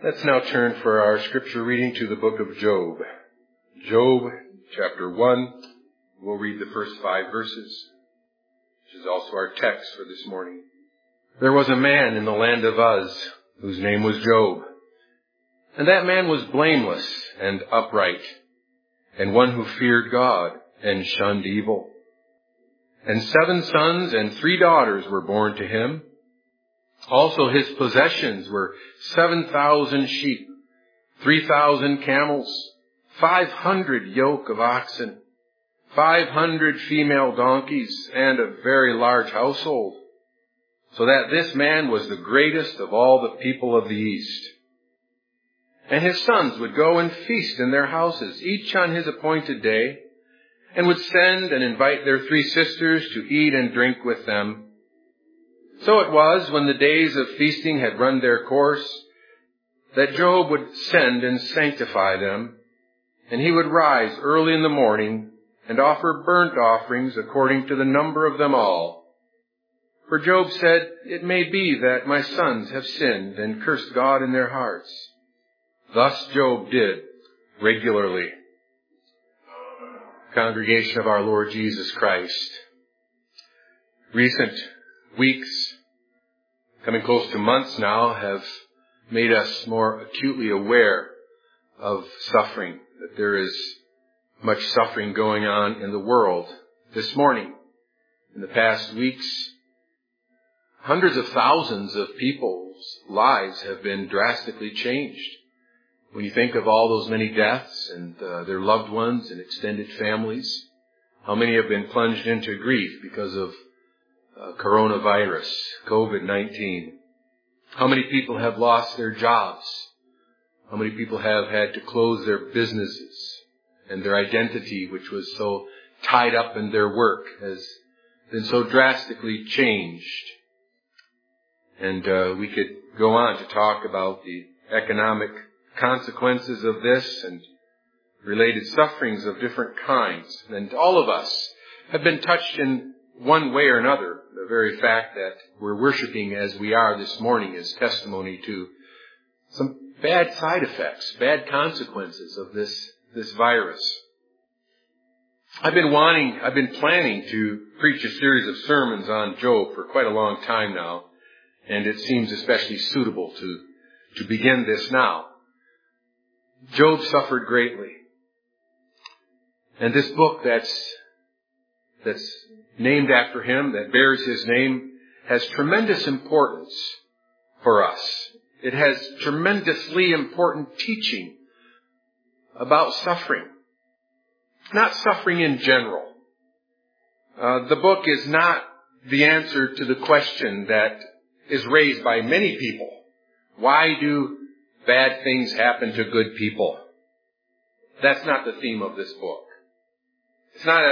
Let's now turn for our scripture reading to the book of Job. Job chapter 1. We'll read the first 5 verses, which is also our text for this morning. There was a man in the land of Uz, whose name was Job. And that man was blameless and upright, and one who feared God and shunned evil. And 7 sons and 3 daughters were born to him. Also his possessions were 7,000 sheep, 3,000 camels, 500 yoke of oxen, 500 female donkeys, and a very large household, so that this man was the greatest of all the people of the East. And his sons would go and feast in their houses, each on his appointed day, and would send and invite their 3 sisters to eat and drink with them. So it was, when the days of feasting had run their course, that Job would send and sanctify them, and he would rise early in the morning and offer burnt offerings according to the number of them all. For Job said, "It may be that my sons have sinned and cursed God in their hearts." Thus Job did regularly. Congregation of our Lord Jesus Christ, recent weeks, coming close to months now, have made us more acutely aware of suffering, that there is much suffering going on in the world. This morning, in the past weeks, hundreds of thousands of people's lives have been drastically changed. When you think of all those many deaths and their loved ones and extended families, how many have been plunged into grief because of coronavirus, COVID-19. How many people have lost their jobs? How many people have had to close their businesses, and their identity, which was so tied up in their work, has been so drastically changed. And we could go on to talk about the economic consequences of this and related sufferings of different kinds. And all of us have been touched in one way or another. The very fact that we're worshiping as we are this morning is testimony to some bad side effects, bad consequences of this virus. I've been planning to preach a series of sermons on Job for quite a long time now, and it seems especially suitable to begin this now. Job suffered greatly. And this book that's named after him, that bears his name, has tremendous importance for us. It has tremendously important teaching about suffering. Not suffering in general. The book is not the answer to the question that is raised by many people. Why do bad things happen to good people? That's not the theme of this book. It's not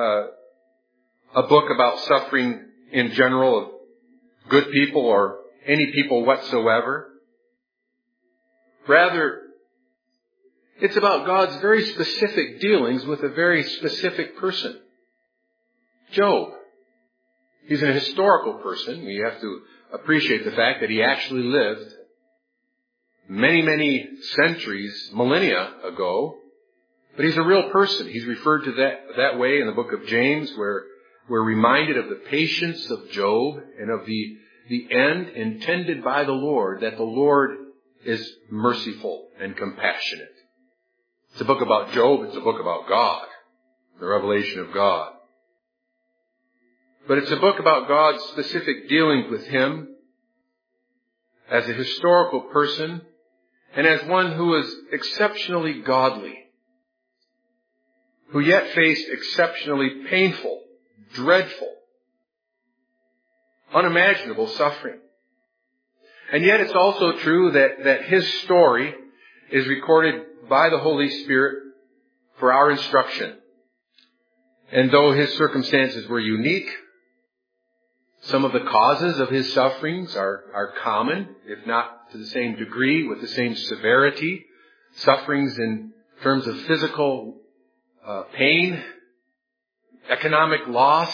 a book about suffering in general of good people or any people whatsoever. Rather, it's about God's very specific dealings with a very specific person. Job. He's a historical person. We have to appreciate the fact that he actually lived many, many centuries, millennia ago. But he's a real person. He's referred to that way in the book of James, where we're reminded of the patience of Job and of the end intended by the Lord, that the Lord is merciful and compassionate. It's a book about Job. It's a book about God, the revelation of God. But it's a book about God's specific dealings with him as a historical person and as one who is exceptionally godly, who yet faced exceptionally painful, dreadful, unimaginable suffering. And yet it's also true that his story is recorded by the Holy Spirit for our instruction. And though his circumstances were unique, some of the causes of his sufferings are common, if not to the same degree, with the same severity. Sufferings in terms of physical pain, economic loss,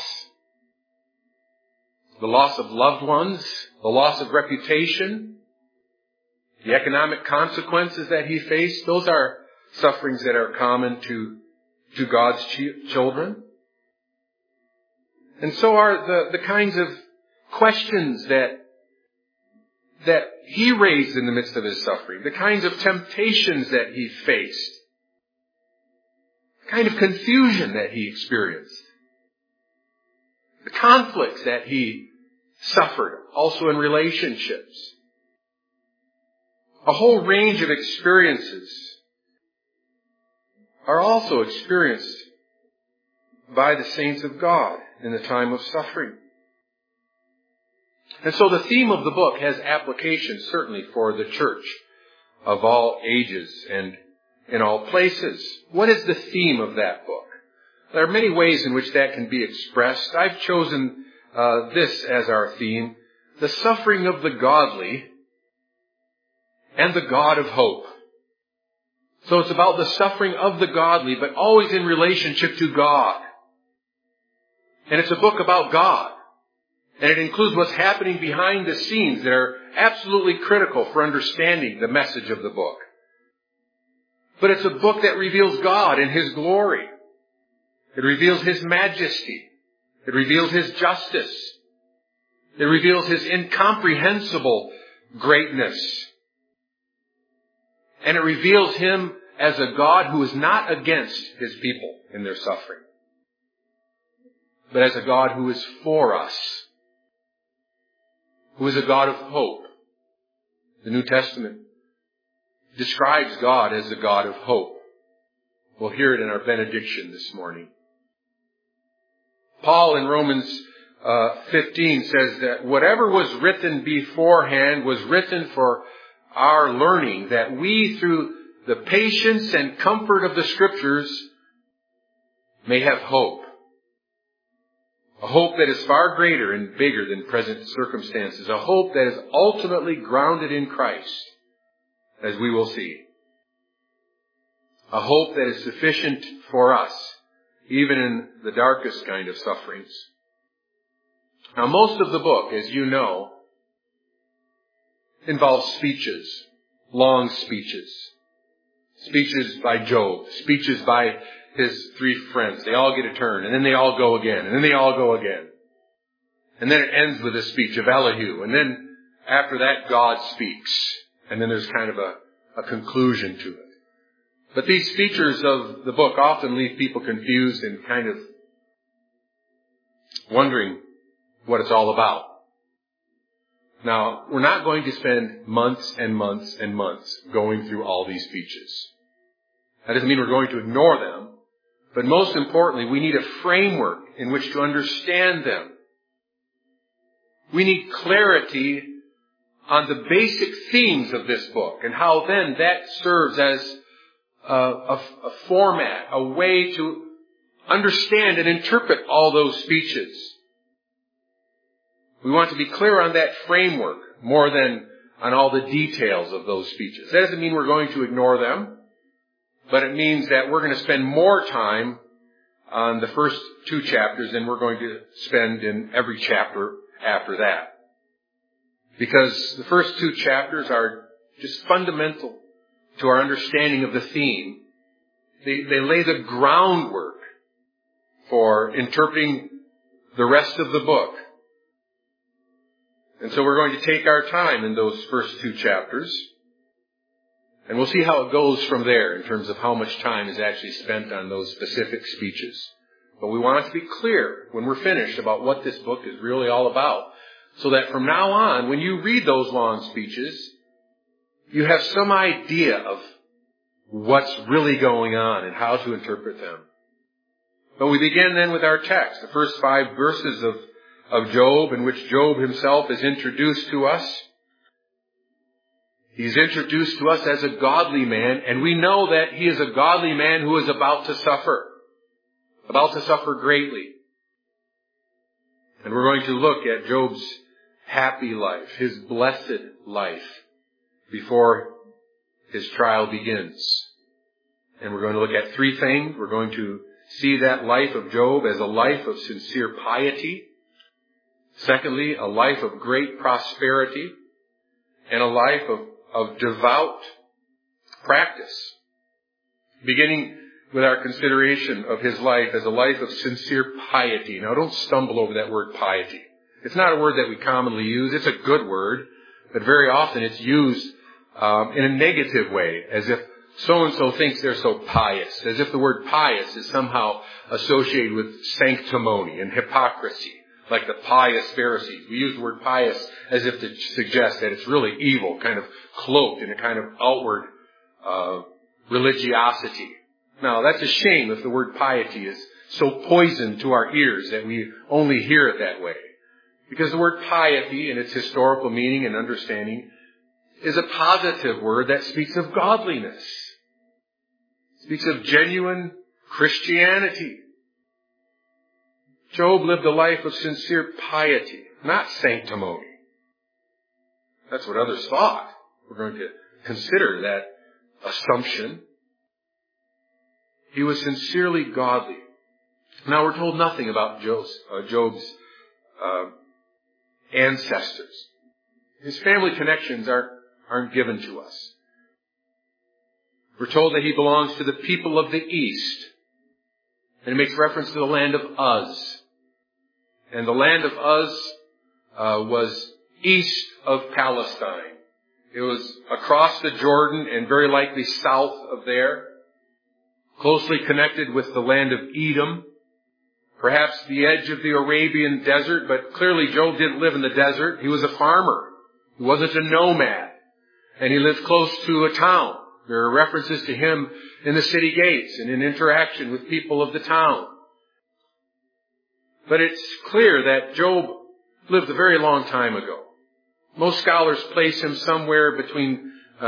the loss of loved ones, the loss of reputation, the economic consequences that he faced, those are sufferings that are common to God's children. And so are the kinds of questions that he raised in the midst of his suffering, the kinds of temptations that he faced, the kind of confusion that he experienced, the conflicts that he suffered, also in relationships. A whole range of experiences are also experienced by the saints of God in the time of suffering. And so the theme of the book has application certainly for the church of all ages and in all places. What is the theme of that book? There are many ways in which that can be expressed. I've chosen this as our theme: the suffering of the godly and the God of hope. So it's about the suffering of the godly, but always in relationship to God. And it's a book about God. And it includes what's happening behind the scenes that are absolutely critical for understanding the message of the book. But it's a book that reveals God in His glory. It reveals His majesty. It reveals His justice. It reveals His incomprehensible greatness. And it reveals Him as a God who is not against His people in their suffering, but as a God who is for us, who is a God of hope. The New Testament describes God as a God of hope. We'll hear it in our benediction this morning. Paul in Romans 15 says that whatever was written beforehand was written for our learning, that we, through the patience and comfort of the Scriptures, may have hope. A hope that is far greater and bigger than present circumstances. A hope that is ultimately grounded in Christ, as we will see. A hope that is sufficient for us, even in the darkest kind of sufferings. Now, most of the book, as you know, involves speeches, long speeches. Speeches by Job, speeches by his three friends. They all get a turn, and then they all go again, and then they all go again. And then it ends with a speech of Elihu, and then after that God speaks, and then there's kind of a conclusion to it. But these features of the book often leave people confused and kind of wondering what it's all about. Now, we're not going to spend months and months and months going through all these speeches. That doesn't mean we're going to ignore them. But most importantly, we need a framework in which to understand them. We need clarity on the basic themes of this book and how then that serves as a format, a way to understand and interpret all those speeches. We want to be clear on that framework more than on all the details of those speeches. That doesn't mean we're going to ignore them, but it means that we're going to spend more time on the first two chapters than we're going to spend in every chapter after that. Because the first two chapters are just fundamental to our understanding of the theme. They lay the groundwork for interpreting the rest of the book. And so we're going to take our time in those first two chapters. And we'll see how it goes from there in terms of how much time is actually spent on those specific speeches. But we want it to be clear when we're finished about what this book is really all about. So that from now on, when you read those long speeches, you have some idea of what's really going on and how to interpret them. But we begin then with our text, the first 5 verses of Job, in which Job himself is introduced to us. He's introduced to us as a godly man, and we know that he is a godly man who is about to suffer greatly. And we're going to look at Job's happy life, his blessed life, before his trial begins. And we're going to look at 3 things. We're going to see that life of Job as a life of sincere piety. Secondly, a life of great prosperity. And a life of devout practice, beginning with our consideration of his life as a life of sincere piety. Now, don't stumble over that word piety. It's not a word that we commonly use. It's a good word, but very often it's used in a negative way, as if so-and-so thinks they're so pious, as if the word pious is somehow associated with sanctimony and hypocrisy, like the pious Pharisees. We use the word pious as if to suggest that it's really evil, kind of cloaked in a kind of outward religiosity. Now, that's a shame if the word piety is so poisoned to our ears that we only hear it that way. Because the word piety, in its historical meaning and understanding, is a positive word that speaks of godliness. It speaks of genuine Christianity. Job lived a life of sincere piety, not sanctimony. That's what others thought. We're going to consider that assumption. He was sincerely godly. Now, we're told nothing about Job's ancestors. His family connections aren't given to us. We're told that he belongs to the people of the East. And it makes reference to the land of Uz. And the land of Uz was east of Palestine. It was across the Jordan and very likely south of there. Closely connected with the land of Edom. Perhaps the edge of the Arabian desert, but clearly Job didn't live in the desert. He was a farmer. He wasn't a nomad. And he lived close to a town. There are references to him in the city gates and in interaction with people of the town. But it's clear that Job lived a very long time ago. Most scholars place him somewhere between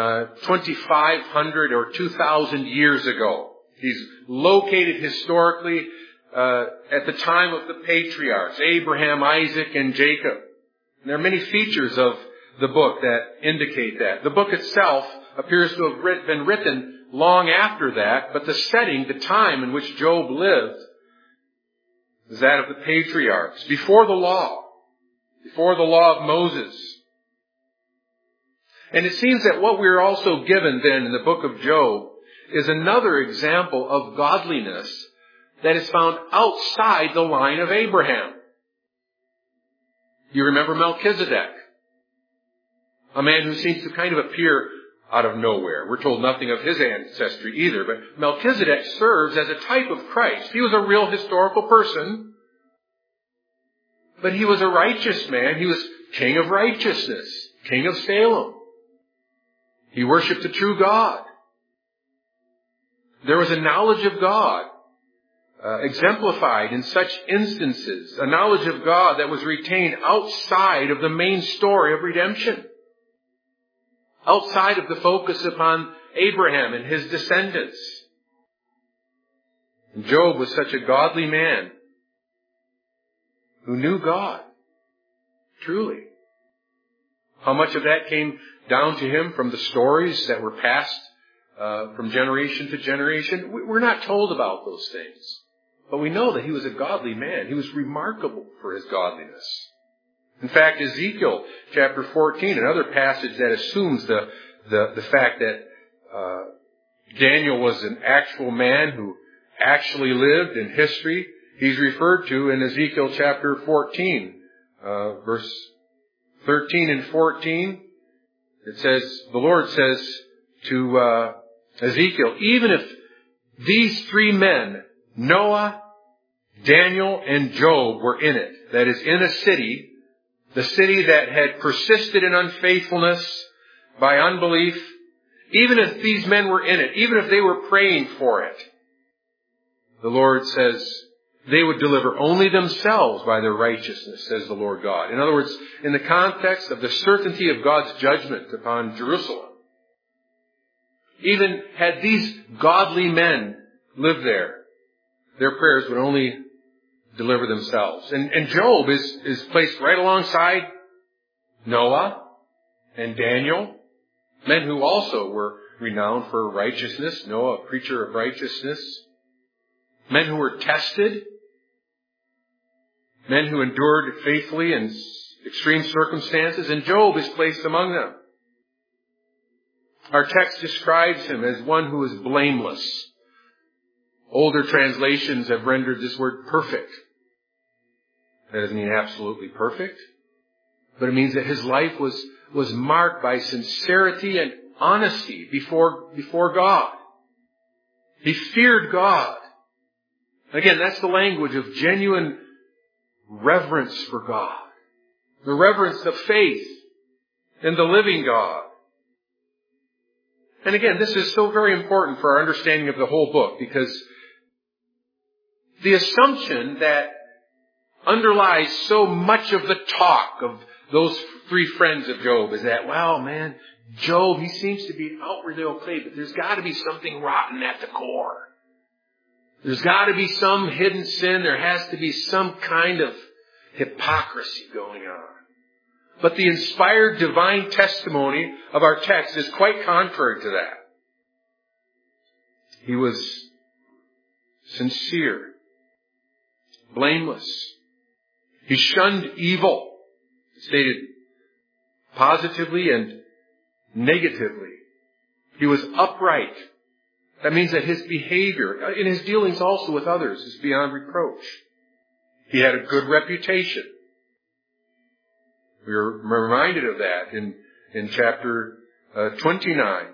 2,500 or 2,000 years ago. He's located historically at the time of the patriarchs, Abraham, Isaac, and Jacob. And there are many features of the book that indicate that. The book itself appears to have been written long after that, but the setting, the time in which Job lived, is that of the patriarchs, before the law of Moses. And it seems that what we're also given then in the book of Job is another example of godliness that is found outside the line of Abraham. You remember Melchizedek, a man who seems to kind of appear out of nowhere. We're told nothing of his ancestry either, but Melchizedek serves as a type of Christ. He was a real historical person, but he was a righteous man. He was king of righteousness, king of Salem. He worshiped the true God. There was a knowledge of God exemplified in such instances, a knowledge of God that was retained outside of the main story of redemption, outside of the focus upon Abraham and his descendants. And Job was such a godly man who knew God, truly. How much of that came down to him from the stories that were passed from generation to generation? We're not told about those things. But we know that he was a godly man. He was remarkable for his godliness. In fact, Ezekiel chapter 14, another passage that assumes the fact that Daniel was an actual man who actually lived in history, he's referred to in Ezekiel chapter 14, verse 13 and 14. It says, the Lord says to Ezekiel, even if these three men, Noah, Daniel, and Job, were in it, that is, in a city, the city that had persisted in unfaithfulness by unbelief, even if these men were in it, even if they were praying for it, the Lord says they would deliver only themselves by their righteousness, says the Lord God. In other words, in the context of the certainty of God's judgment upon Jerusalem, even had these godly men lived there, their prayers would only deliver themselves. And Job is placed right alongside Noah and Daniel, men who also were renowned for righteousness. Noah, a preacher of righteousness. Men who were tested. Men who endured faithfully in extreme circumstances. And Job is placed among them. Our text describes him as one who is blameless. Older translations have rendered this word perfect. That doesn't mean absolutely perfect, but it means that his life was marked by sincerity and honesty before God. He feared God. Again, that's the language of genuine reverence for God. The reverence of faith in the living God. And again, this is so very important for our understanding of the whole book, because the assumption that underlies so much of the talk of those three friends of Job is that, well, man, Job, he seems to be outwardly okay, but there's got to be something rotten at the core. There's got to be some hidden sin. There has to be some kind of hypocrisy going on. But the inspired divine testimony of our text is quite contrary to that. He was sincere, blameless. He shunned evil, stated positively and negatively. He was upright. That means that his behavior, in his dealings also with others, is beyond reproach. He had a good reputation. We are reminded of that in chapter 29.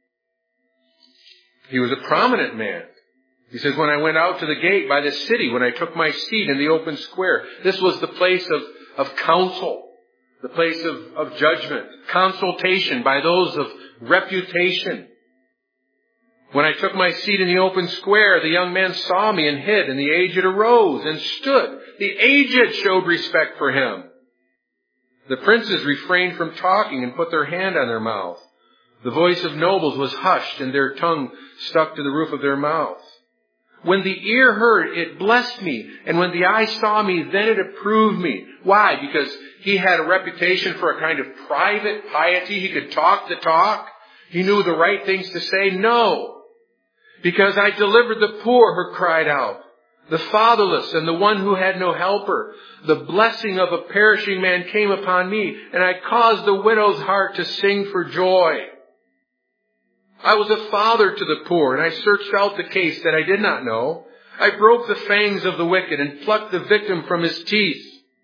He was a prominent man. He says, when I went out to the gate by the city, when I took my seat in the open square, this was the place of counsel, the place of judgment, consultation by those of reputation. When I took my seat in the open square, the young man saw me and hid, and the aged arose and stood. The aged showed respect for him. The princes refrained from talking and put their hand on their mouth. The voice of nobles was hushed, and their tongue stuck to the roof of their mouth. When the ear heard, it blessed me, and when the eye saw me, then it approved me. Why? Because he had a reputation for a kind of private piety. He could talk the talk. He knew the right things to say. No. Because I delivered the poor who cried out, the fatherless and the one who had no helper. The blessing of a perishing man came upon me, and I caused the widow's heart to sing for joy. I was a father to the poor, and I searched out the case that I did not know. I broke the fangs of the wicked and plucked the victim from his teeth.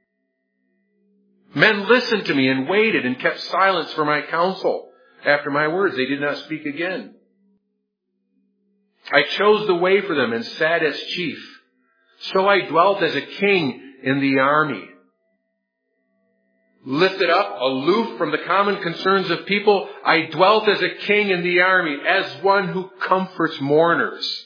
Men listened to me and waited and kept silence for my counsel. After my words, they did not speak again. I chose the way for them and sat as chief. So I dwelt as a king in the army. Lifted up, aloof from the common concerns of people, I dwelt as a king in the army, as one who comforts mourners.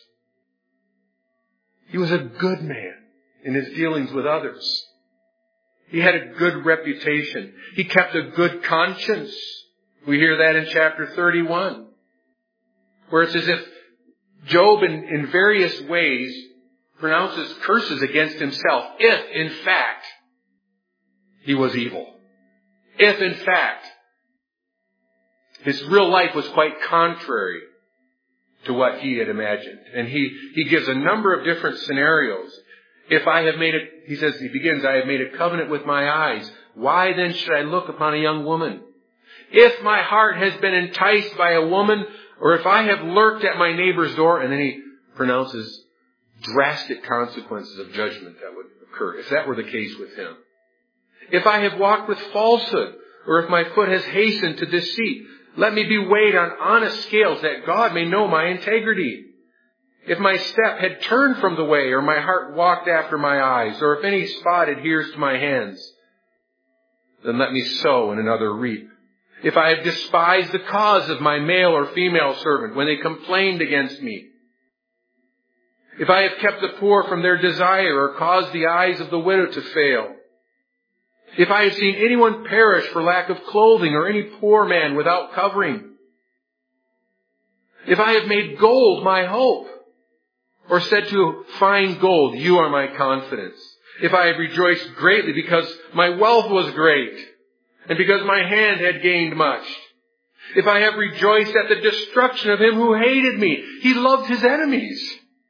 He was a good man in his dealings with others. He had a good reputation. He kept a good conscience. We hear that in chapter 31, where it's as if Job in various ways pronounces curses against himself if, in fact, he was evil. If, in fact, his real life was quite contrary to what he had imagined. And he gives a number of different scenarios. If I have made it, he says, he begins, I have made a covenant with my eyes. Why then should I look upon a young woman? If my heart has been enticed by a woman, or if I have lurked at my neighbor's door, and then he pronounces drastic consequences of judgment that would occur, if that were the case with him. If I have walked with falsehood, or if my foot has hastened to deceit, let me be weighed on honest scales that God may know my integrity. If my step had turned from the way, or my heart walked after my eyes, or if any spot adheres to my hands, then let me sow and another reap. If I have despised the cause of my male or female servant when they complained against me, if I have kept the poor from their desire or caused the eyes of the widow to fail, if I have seen anyone perish for lack of clothing or any poor man without covering, if I have made gold my hope, or said to fine gold, you are my confidence, if I have rejoiced greatly because my wealth was great, and because my hand had gained much, if I have rejoiced at the destruction of him who hated me, he loved his enemies.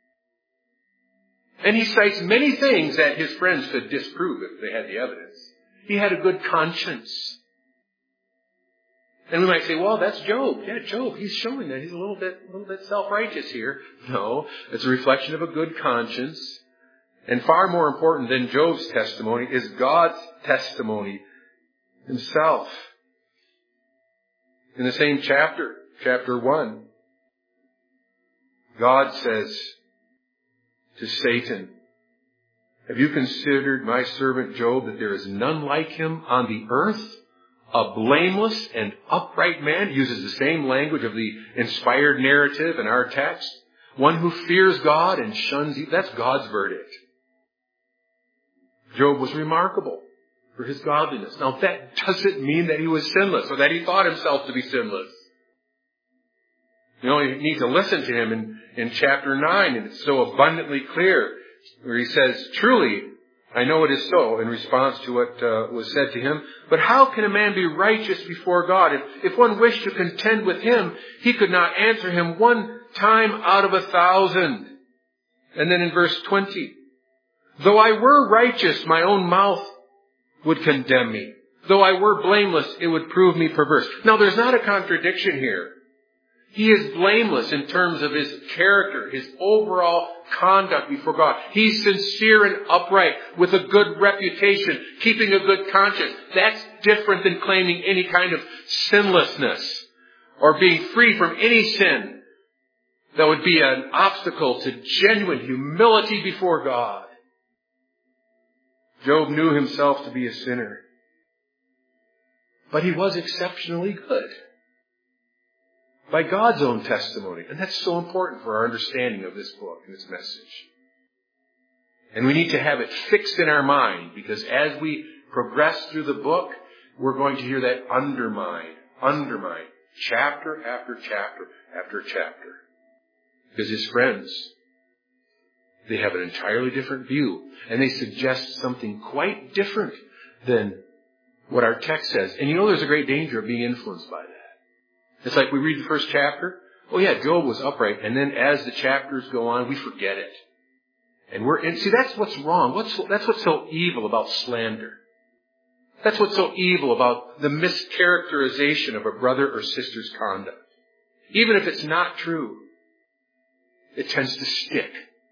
And he cites many things that his friends could disprove if they had the evidence. He had a good conscience. And we might say, well, that's Job. Yeah, Job, he's showing that he's a little bit self-righteous here. No, it's a reflection of a good conscience. And far more important than Job's testimony is God's testimony himself. In the same chapter, chapter 1, God says to Satan, have you considered my servant Job, that there is none like him on the earth? A blameless and upright man. He uses the same language of the inspired narrative in our text. One who fears God and shuns evil. That's God's verdict. Job was remarkable for his godliness. Now that doesn't mean that he was sinless or that he thought himself to be sinless. You need to listen to him in chapter 9, and it's so abundantly clear where he says, truly, I know it is so, in response to what was said to him. But how can a man be righteous before God? If one wished to contend with him, he could not answer him one time out of 1,000. And then in verse 20, though I were righteous, my own mouth would condemn me. Though I were blameless, it would prove me perverse. Now there's not a contradiction here. He is blameless in terms of his character, his overall conduct before God. He's sincere and upright with a good reputation, keeping a good conscience. That's different than claiming any kind of sinlessness or being free from any sin that would be an obstacle to genuine humility before God. Job knew himself to be a sinner, but he was exceptionally good by God's own testimony. And that's so important for our understanding of this book and this message. And we need to have it fixed in our mind, because as we progress through the book, we're going to hear that undermined, chapter after chapter after chapter. Because his friends, they have an entirely different view, and they suggest something quite different than what our text says. And there's a great danger of being influenced by that. It's like we read the first chapter. Oh yeah, Job was upright. And then as the chapters go on, we forget it. And see, that's what's wrong. That's what's so evil about slander. That's what's so evil about the mischaracterization of a brother or sister's conduct. Even if it's not true, it tends to stick.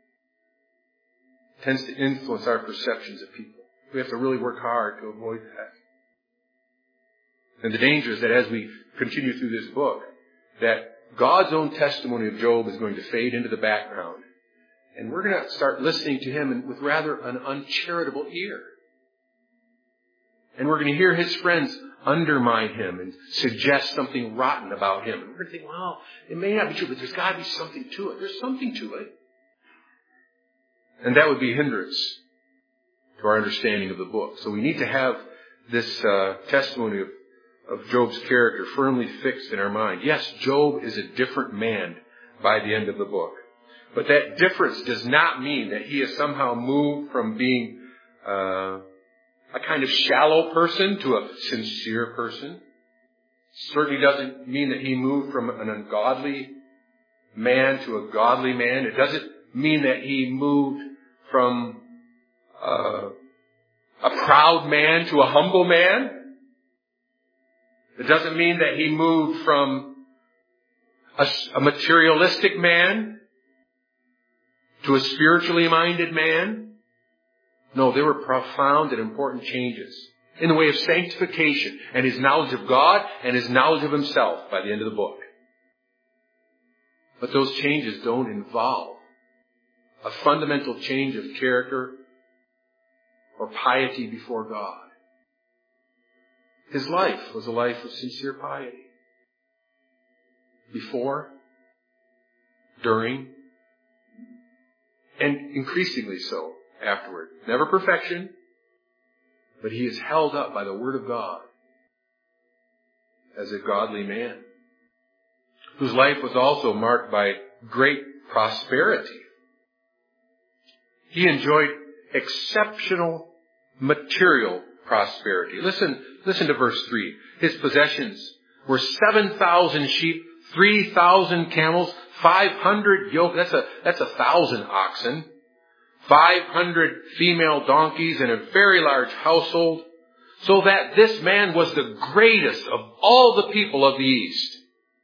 It tends to influence our perceptions of people. We have to really work hard to avoid that. And the danger is that as we continue through this book, that God's own testimony of Job is going to fade into the background. And we're going to start listening to him with rather an uncharitable ear. And we're going to hear his friends undermine him and suggest something rotten about him. And we're going to think, well, it may not be true, but there's got to be something to it. There's something to it. And that would be a hindrance to our understanding of the book. So we need to have this testimony of Job's character firmly fixed in our mind. Yes, Job is a different man by the end of the book. But that difference does not mean that he has somehow moved from being a kind of shallow person to a sincere person. Certainly doesn't mean that he moved from an ungodly man to a godly man. It doesn't mean that he moved from a proud man to a humble man. It doesn't mean that he moved from a materialistic man to a spiritually minded man. No, there were profound and important changes in the way of sanctification and his knowledge of God and his knowledge of himself by the end of the book. But those changes don't involve a fundamental change of character or piety before God. His life was a life of sincere piety. Before, during, and increasingly so afterward. Never perfection, but he is held up by the Word of God as a godly man, whose life was also marked by great prosperity. He enjoyed exceptional material prosperity. Listen to verse 3. His possessions were 7,000 sheep, 3,000 camels, 500 yoke. That's 1,000 oxen, 500 female donkeys, and a very large household. so that this man was the greatest of all the people of the East.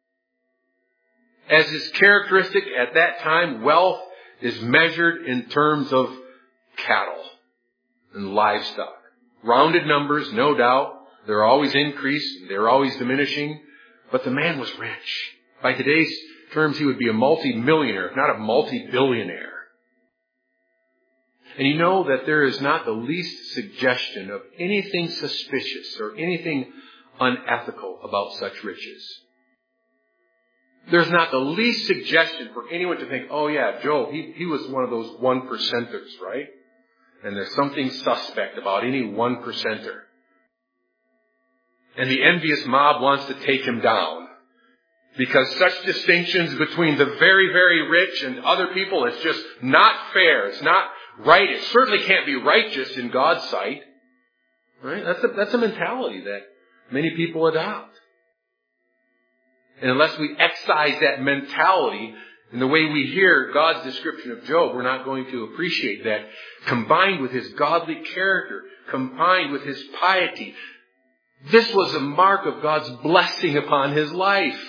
As is characteristic at that time, wealth is measured in terms of cattle and livestock. Rounded numbers, no doubt. They're always increasing. They're always diminishing. But the man was rich. By today's terms, he would be a multi-millionaire, if not a multi-billionaire. And you know that there is not the least suggestion of anything suspicious or anything unethical about such riches. There's not the least suggestion for anyone to think, oh yeah, Job, he was one of those 1%ers, right? And there's something suspect about any 1%er. And the envious mob wants to take him down. Because such distinctions between the very, very rich and other people, it's just not fair. It's not right. It certainly can't be righteous in God's sight. Right? That's a mentality that many people adopt. And unless we excise that mentality in the way we hear God's description of Job, we're not going to appreciate that. Combined with his godly character, combined with his piety, this was a mark of God's blessing upon his life.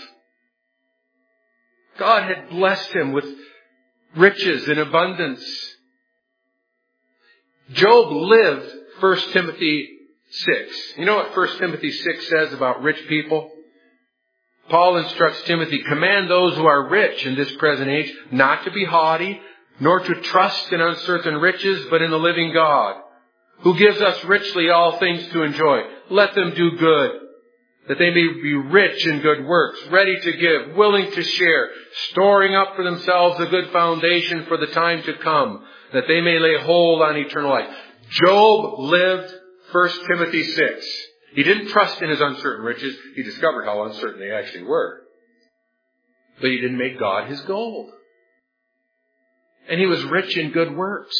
God had blessed him with riches and abundance. Job lived 1 Timothy 6. You know what 1 Timothy 6 says about rich people? Paul instructs Timothy, command those who are rich in this present age not to be haughty, nor to trust in uncertain riches, but in the living God, who gives us richly all things to enjoy. Let them do good, that they may be rich in good works, ready to give, willing to share, storing up for themselves a good foundation for the time to come, that they may lay hold on eternal life. Job lived 1 Timothy 6. He didn't trust in his uncertain riches. He discovered how uncertain they actually were. But he didn't make God his goal. And he was rich in good works,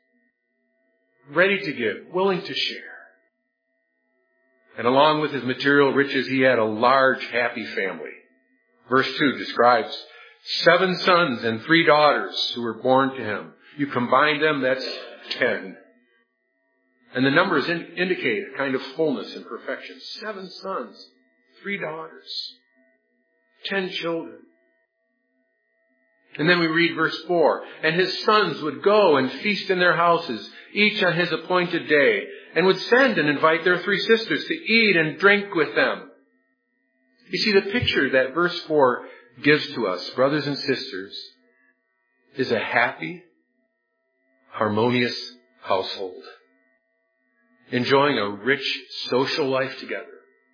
ready to give, willing to share. And along with his material riches, he had a large, happy family. Verse 2 describes 7 sons and 3 daughters who were born to him. You combine them, that's 10. And the numbers indicate a kind of fullness and perfection. 7 sons, 3 daughters, 10 children. And then we read verse 4. And his sons would go and feast in their houses, each on his appointed day, and would send and invite their 3 sisters to eat and drink with them. You see, the picture that verse 4 gives to us, brothers and sisters, is a happy, harmonious household, enjoying a rich social life together.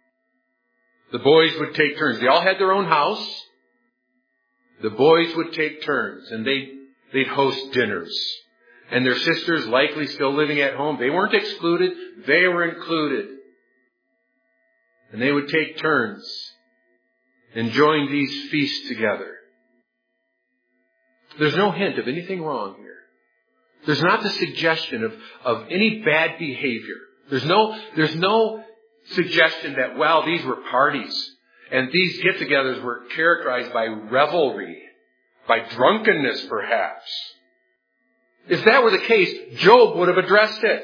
The boys would take turns. They all had their own house. The boys would take turns, and they'd host dinners. And their sisters, likely still living at home, they weren't excluded. They were included. And they would take turns enjoying these feasts together. There's no hint of anything wrong here. There's not the suggestion of any bad behavior. There's no suggestion that, well, these were parties and these get-togethers were characterized by revelry, by drunkenness perhaps. If that were the case, Job would have addressed it.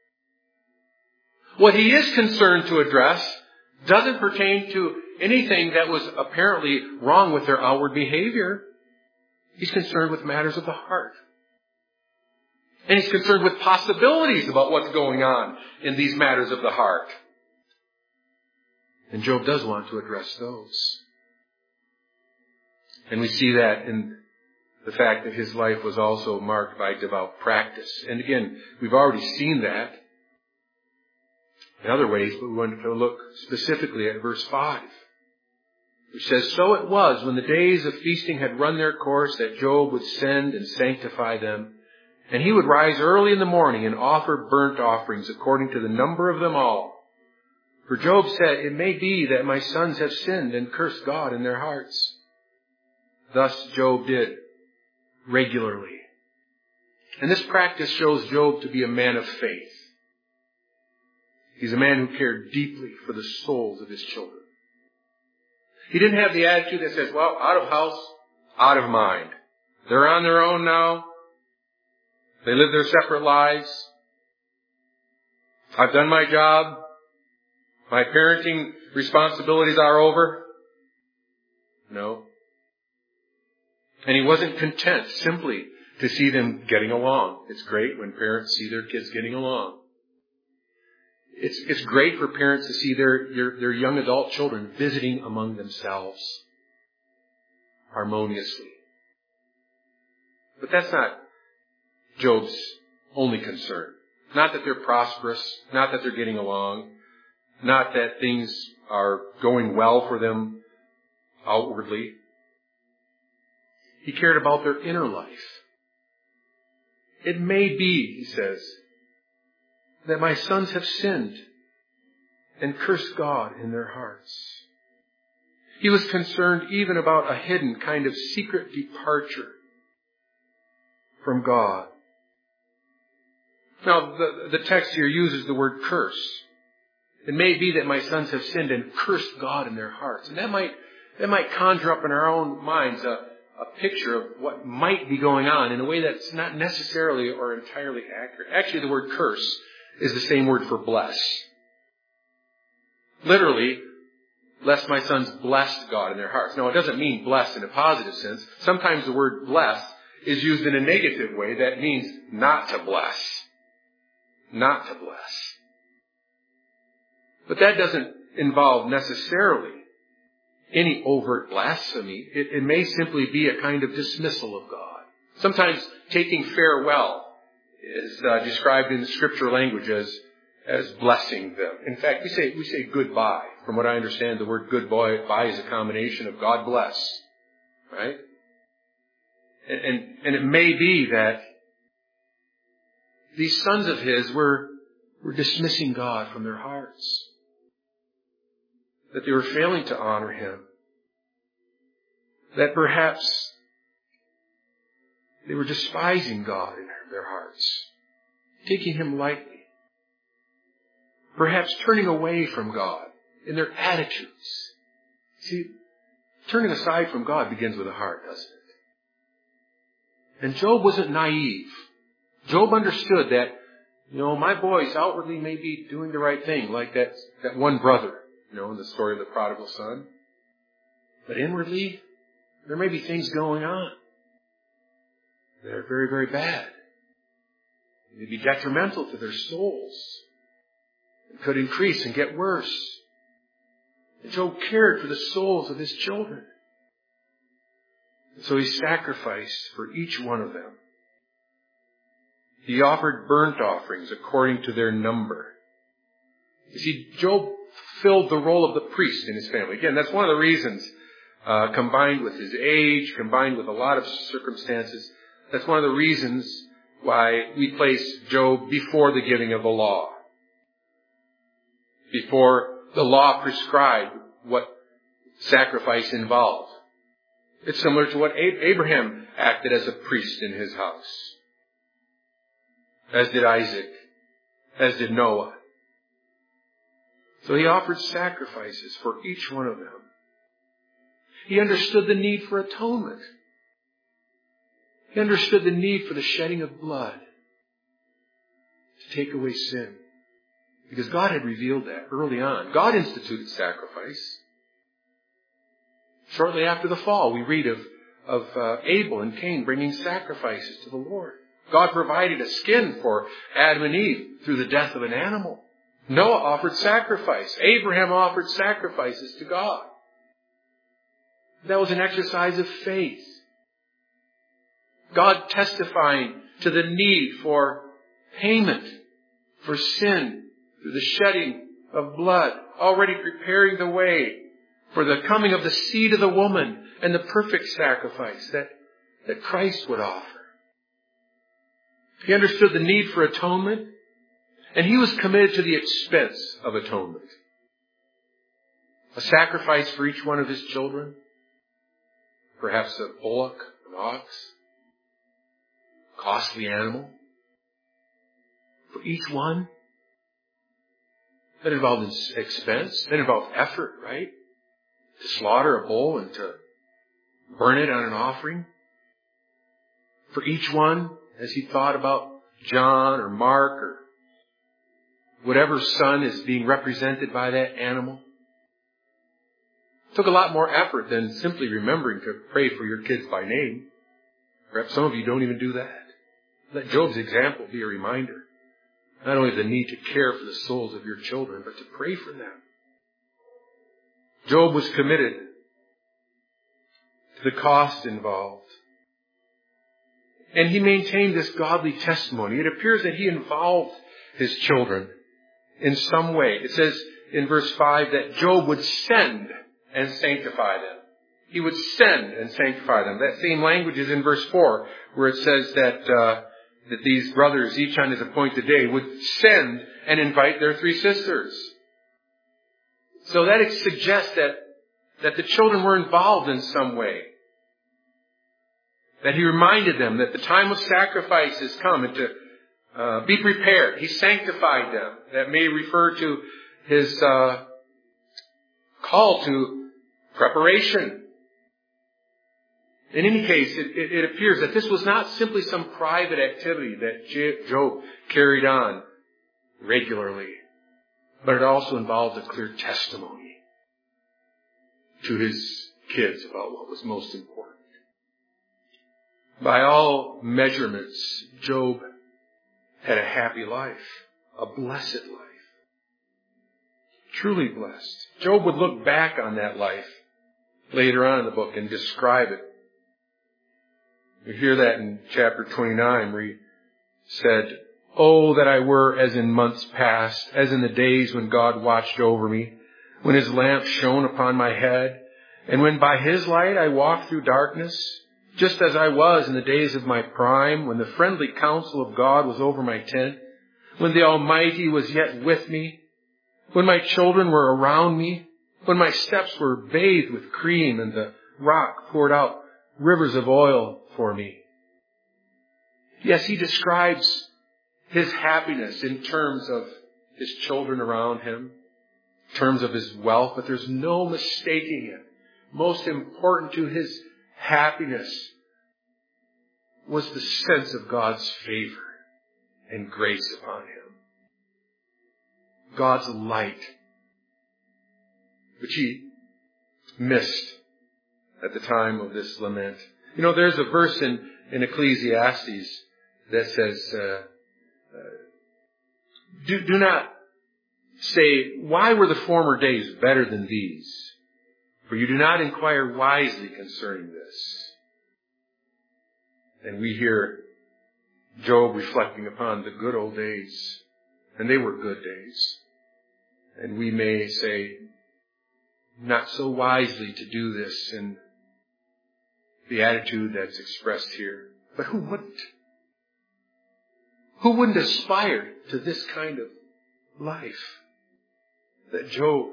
What he is concerned to address doesn't pertain to anything that was apparently wrong with their outward behavior. He's concerned with matters of the heart. And he's concerned with possibilities about what's going on in these matters of the heart. And Job does want to address those. And we see that in the fact that his life was also marked by devout practice. And again, we've already seen that in other ways, but we want to look specifically at verse 5, which says, so it was when the days of feasting had run their course that Job would send and sanctify them. And he would rise early in the morning and offer burnt offerings according to the number of them all. For Job said, it may be that my sons have sinned and cursed God in their hearts. Thus Job did regularly. And this practice shows Job to be a man of faith. He's a man who cared deeply for the souls of his children. He didn't have the attitude that says, well, out of house, out of mind. They're on their own now. They live their separate lives. I've done my job. My parenting responsibilities are over? No. And he wasn't content simply to see them getting along. It's great when parents see their kids getting along. It's great for parents to see their young adult children visiting among themselves harmoniously. But that's not Job's only concern. Not that they're prosperous, not that they're getting along, not that things are going well for them outwardly. He cared about their inner life. It may be, he says, that my sons have sinned and cursed God in their hearts. He was concerned even about a hidden kind of secret departure from God. Now, the text here uses the word curse. It may be that my sons have sinned and cursed God in their hearts. And that might conjure up in our own minds a picture of what might be going on in a way that's not necessarily or entirely accurate. Actually, the word curse is the same word for bless. Literally, lest my sons blessed God in their hearts. Now, it doesn't mean bless in a positive sense. Sometimes the word bless is used in a negative way. That means not to bless. Not to bless. But that doesn't involve necessarily any overt blasphemy. It may simply be a kind of dismissal of God. Sometimes taking farewell is described in the scripture language as blessing them. In fact, we say goodbye. From what I understand, the word goodbye is a combination of God bless. Right? And it may be that these sons of his were dismissing God from their hearts. That they were failing to honor him. That perhaps they were despising God in their hearts. Taking him lightly. Perhaps turning away from God in their attitudes. See, turning aside from God begins with the heart, doesn't it? And Job wasn't naive. Job understood that, my boys outwardly may be doing the right thing, like that one brother, in the story of the prodigal son. But inwardly, there may be things going on that are very, very bad. They may be detrimental to their souls. It could increase and get worse. And Job cared for the souls of his children. And so he sacrificed for each one of them. He offered burnt offerings according to their number. You see, Job filled the role of the priest in his family. Again, that's one of the reasons, combined with his age, combined with a lot of circumstances, that's one of the reasons why we place Job before the giving of the law. Before the law prescribed what sacrifice involved. It's similar to what Abraham acted as a priest in his house. As did Isaac. As did Noah. So he offered sacrifices for each one of them. He understood the need for atonement. He understood the need for the shedding of blood to take away sin. Because God had revealed that early on. God instituted sacrifice. Shortly after the fall, we read of Abel and Cain bringing sacrifices to the Lord. God provided a skin for Adam and Eve through the death of an animal. Noah offered sacrifice. Abraham offered sacrifices to God. That was an exercise of faith. God testifying to the need for payment for sin through the shedding of blood, already preparing the way for the coming of the seed of the woman and the perfect sacrifice that Christ would offer. He understood the need for atonement, and he was committed to the expense of atonement. A sacrifice for each one of his children, perhaps a bullock, an ox, a costly animal. For each one, that involved expense, that involved effort, right? To slaughter a bull and to burn it on an offering. For each one, as he thought about John or Mark or whatever son is being represented by that animal. It took a lot more effort than simply remembering to pray for your kids by name. Perhaps some of you don't even do that. Let Job's example be a reminder, not only of the need to care for the souls of your children, but to pray for them. Job was committed to the cost involved. And he maintained this godly testimony. It appears that he involved his children in some way. It says in verse 5 that Job would send and sanctify them. He would send and sanctify them. That same language is in verse 4, where it says that these brothers, each on his appointed day, would send and invite their 3 sisters. So that suggests that the children were involved in some way. That he reminded them that the time of sacrifice has come and to be prepared. He sanctified them. That may refer to his call to preparation. In any case, it appears that this was not simply some private activity that Job carried on regularly, but it also involved a clear testimony to his kids about what was most important. By all measurements, Job had a happy life, a blessed life, truly blessed. Job would look back on that life later on in the book and describe it. We hear that in chapter 29 where he said, "Oh, that I were as in months past, as in the days when God watched over me, when his lamp shone upon my head, and when by his light I walked through darkness, just as I was in the days of my prime, when the friendly counsel of God was over my tent, when the Almighty was yet with me, when my children were around me, when my steps were bathed with cream and the rock poured out rivers of oil for me." Yes, he describes his happiness in terms of his children around him, in terms of his wealth, but there's no mistaking it. Most important to his happiness was the sense of God's favor and grace upon him. God's light, which he missed at the time of this lament. You know, there's a verse in Ecclesiastes that says, do not say, "Why were the former days better than these? For you do not inquire wisely concerning this." And we hear Job reflecting upon the good old days, and they were good days. And we may say, not so wisely to do this in the attitude that's expressed here. But who wouldn't? Who wouldn't aspire to this kind of life that Job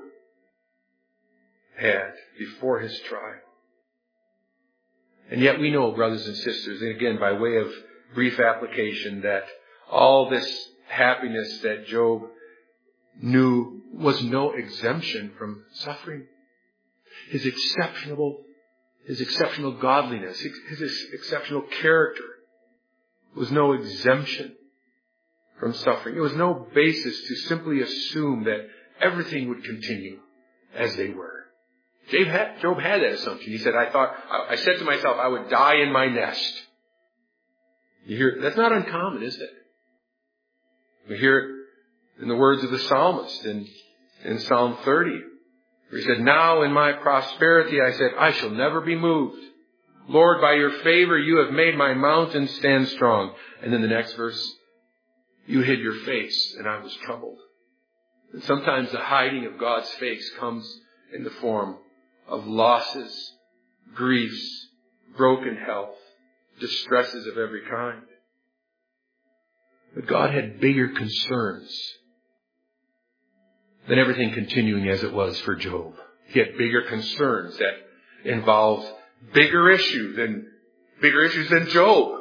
had before his trial? And yet we know, brothers and sisters, and again by way of brief application, that all this happiness that Job knew was no exemption from suffering. His exceptional godliness, his exceptional character was no exemption from suffering. It was no basis to simply assume that everything would continue as they were. Job had that assumption. He said, I said to myself, I would die in my nest. You hear, that's not uncommon, is it? We hear it in the words of the psalmist in Psalm 30. Where he said, "Now in my prosperity I said, I shall never be moved. Lord, by your favor you have made my mountain stand strong." And then the next verse, "You hid your face and I was troubled." And sometimes the hiding of God's face comes in the form of losses, griefs, broken health, distresses of every kind. But God had bigger concerns than everything continuing as it was for Job. He had bigger concerns that involved bigger issues than Job.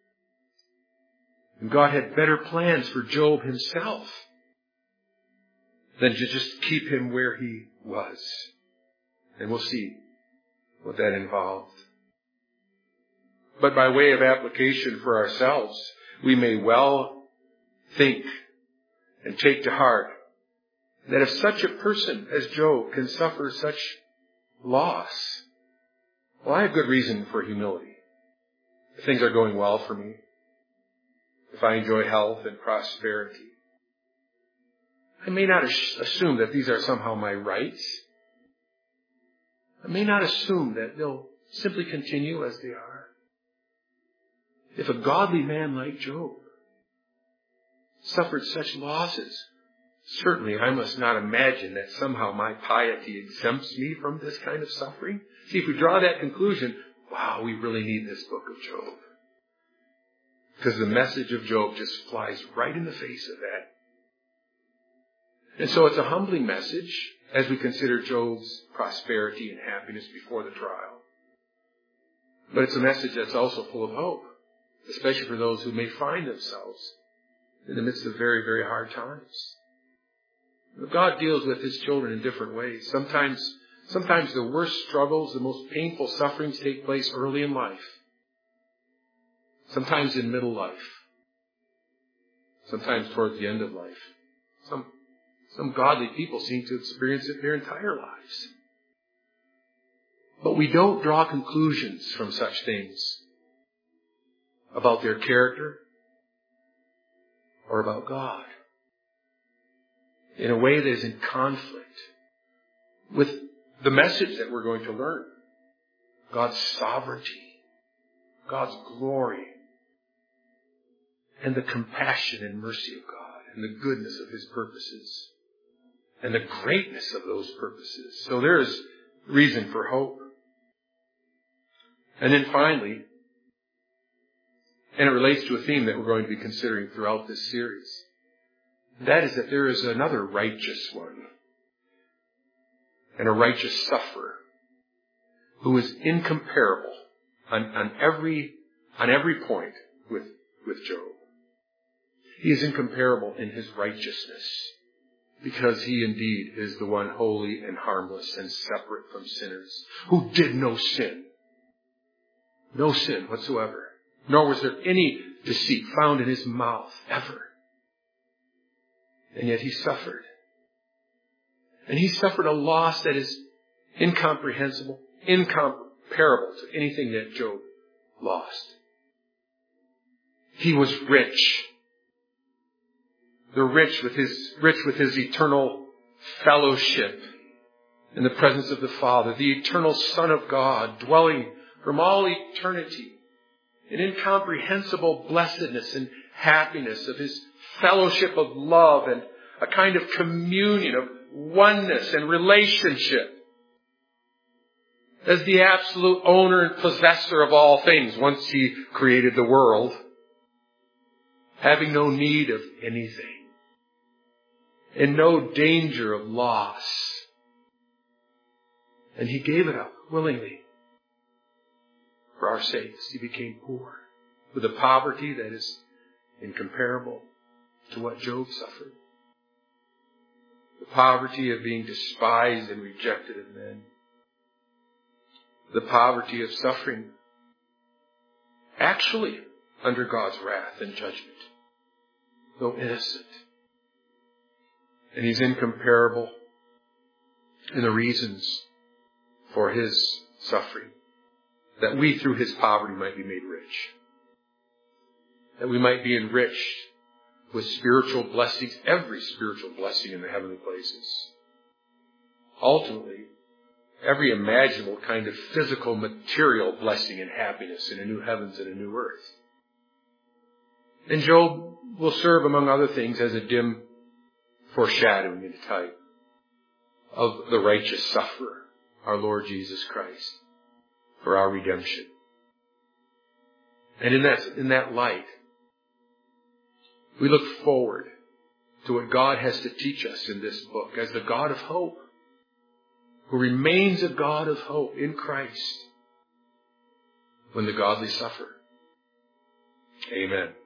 And God had better plans for Job himself than to just keep him where he was. And we'll see what that involved. But by way of application for ourselves, we may well think and take to heart that if such a person as Job can suffer such loss, well, I have good reason for humility. If things are going well for me, if I enjoy health and prosperity, I may not assume that these are somehow my rights. I may not assume that they'll simply continue as they are. If a godly man like Job suffered such losses, certainly I must not imagine that somehow my piety exempts me from this kind of suffering. See, if we draw that conclusion, wow, we really need this book of Job. Because the message of Job just flies right in the face of that. And so it's a humbling message as we consider Job's prosperity and happiness before the trial. But it's a message that's also full of hope, especially for those who may find themselves in the midst of very, very hard times. God deals with His children in different ways. Sometimes the worst struggles, the most painful sufferings take place early in life. Sometimes in middle life. Sometimes towards the end of life. Some godly people seem to experience it their entire lives. But we don't draw conclusions from such things about their character or about God in a way that is in conflict with the message that we're going to learn. God's sovereignty, God's glory, and the compassion and mercy of God, and the goodness of His purposes, and the greatness of those purposes. So there is reason for hope. And then finally, and it relates to a theme that we're going to be considering throughout this series, that is that there is another righteous one, and a righteous sufferer, who is incomparable on every point with Job. He is incomparable in his righteousness, because he indeed is the one holy and harmless and separate from sinners, who did no sin. No sin whatsoever. Nor was there any deceit found in his mouth ever. And yet he suffered. And he suffered a loss that is incomprehensible, incomparable to anything that Job lost. He was rich. The rich with his eternal fellowship in the presence of the Father, the eternal Son of God, dwelling from all eternity in incomprehensible blessedness and happiness of His fellowship of love and a kind of communion of oneness and relationship as the absolute owner and possessor of all things once He created the world, having no need of anything, in no danger of loss. And He gave it up willingly for our sakes. He became poor with a poverty that is incomparable to what Job suffered. The poverty of being despised and rejected of men. The poverty of suffering actually under God's wrath and judgment, though innocent. And He's incomparable in the reasons for His suffering, that we through His poverty might be made rich, that we might be enriched with spiritual blessings, every spiritual blessing in the heavenly places. Ultimately, every imaginable kind of physical, material blessing and happiness in a new heavens and a new earth. And Job will serve, among other things, as a dim foreshadowing and type of the righteous sufferer, our Lord Jesus Christ, for our redemption. And in that light, we look forward to what God has to teach us in this book as the God of hope, who remains a God of hope in Christ when the godly suffer. Amen.